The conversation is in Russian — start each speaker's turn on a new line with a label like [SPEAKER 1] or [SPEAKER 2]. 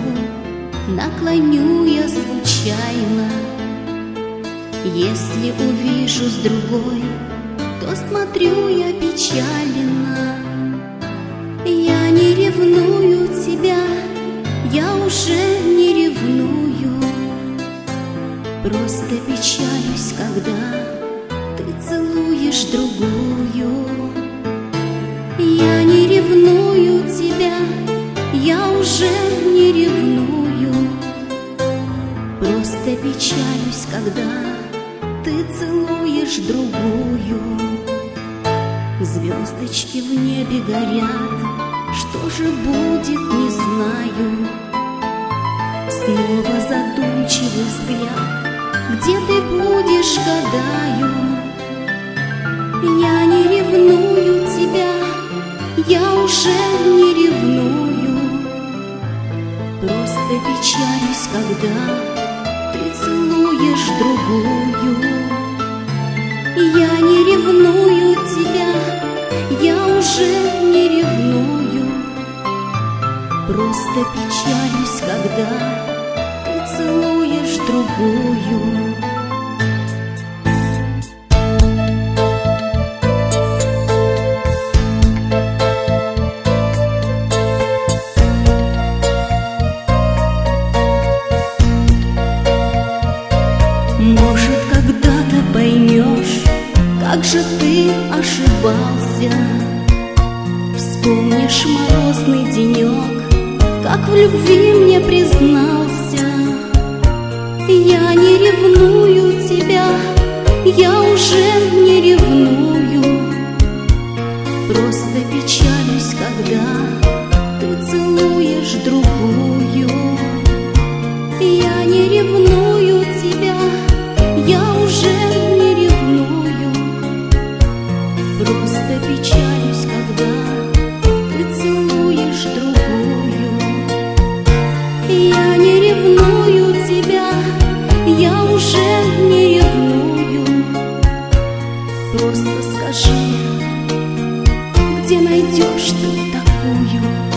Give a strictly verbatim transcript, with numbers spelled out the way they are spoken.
[SPEAKER 1] наклоню я случайно. Если увижу с другой, то смотрю я печаленно. Я не ревную тебя, я уже не ревную. Просто печалюсь, когда ты целуешь другую. Я не ревную тебя, я уже не ревную. Просто печалюсь, когда ты целуешь другую. Звездочки в небе горят, что же будет, не знаю. Снова задумчивый взгляд, где ты будешь, гадаю. Я не ревную тебя, я уже не ревную. Просто печалюсь, когда ты целуешь другую. Я не ревную тебя, я уже не ревную. Просто печалюсь, когда ты целуешь другую. Может, когда-то поймешь, как же ты ошибался. Вспомнишь морозный денек, как в любви мне признался. Я не ревную тебя, я уже не ревную. Просто печалюсь, когда ты целуешь другую. Я не ревную тебя, я уже не ревную. Просто печалюсь, когда ты целуешь другую. Я не ревную тебя, я уже не ревную. Просто скажи, где найдешь ты такую?